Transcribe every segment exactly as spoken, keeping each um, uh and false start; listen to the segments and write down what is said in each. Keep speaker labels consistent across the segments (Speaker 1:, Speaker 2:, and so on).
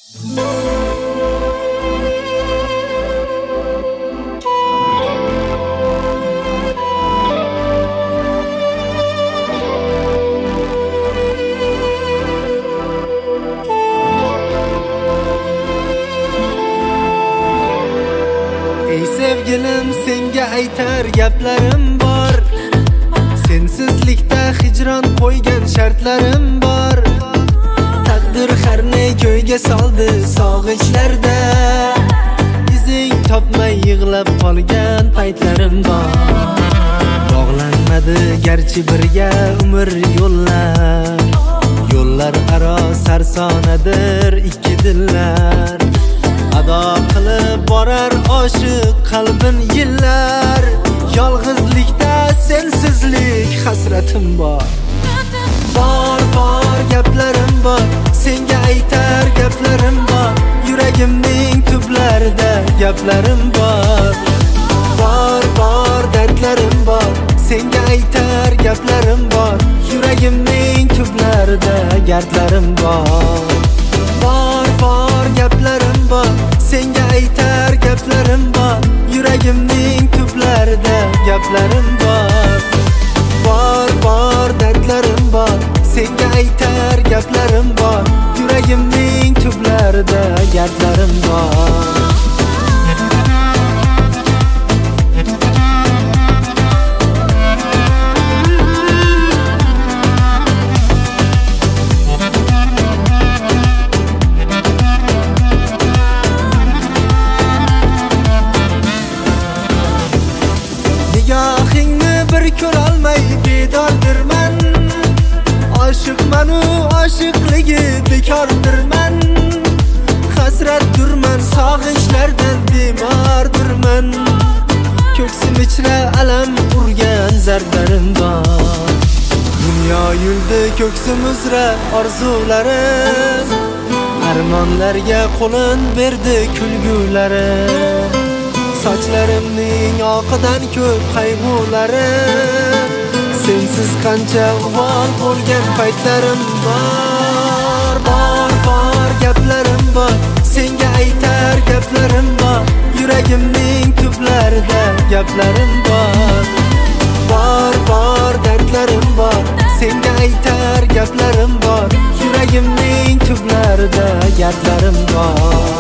Speaker 1: Ey sevgilim, senga aytar gaplarim bor. Sensizlikda hijron qo'ygan shartlarim bor. Taqdir harni ko'yga soldi sog'inchlarda. Izing topmay yig'lab qolgan paytlarim bor. Bog'lanmadi garchi birga umr yo'llar. Yo'llar aro sarsonadir ikki dillar. Ado qilib borar oshiq qalbin yillar. Yolg'izlikda sensizlik hasratim bor. Bor bor gaplarim bor, senga aytar gaplarim bor. Yuragimning tublarida gaplarim bor. Bor bor dardlarim bor, senga aytar gaplarim bor. Yuragimning tublarida gardlarim bor. Bor bor gaplarim bor, senga aytar gaplarim bor. Yuragimning tublarida gaplarim bor. Bor bor dardlarim bor, senga aytar gaplarim bor. Yuragimning tublarida gardlarim bor. Nigohingni bir ko'rolmay bedordirman. Oshiqman u oshiqligi bekordirman. Hasratdirman, sog'inchlardan bemordirman. Ko'ksim ichra alam urgan zarblarim bor. Dunyo yuldi ko'ksim uzra orzularim. Armonlarga qo'lin berdi kulgularim. Sochlarimning oqidan ko'p qayg'ularim. Sensiz qancha uvol bo'lgan paytlarim bor. Bor bor gaplarim bor, senga aytar gaplarim bor. Yuragimning tublarida gaplarim bor. Bor bor dardlarim bor, senga aytar gaplarim bor. Yuragimning tublarida gardlarim bor.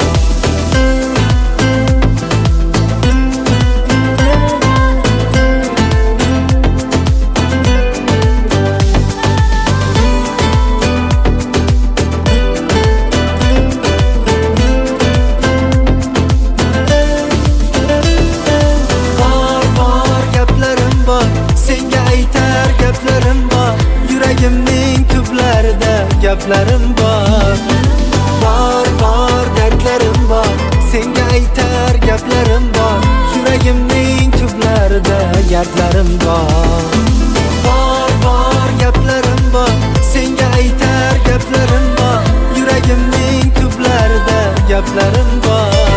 Speaker 1: Gaplarim bor, yuragimning tublarida gaplarim bor. Bor bor dardlarim bor, senga aytar gaplarim bor. Yuragimning tublarida gardlarim bor. Bor bor gaplarim bor, senga aytar gaplarim bor. Yuragimning tublarida gaplarim bor.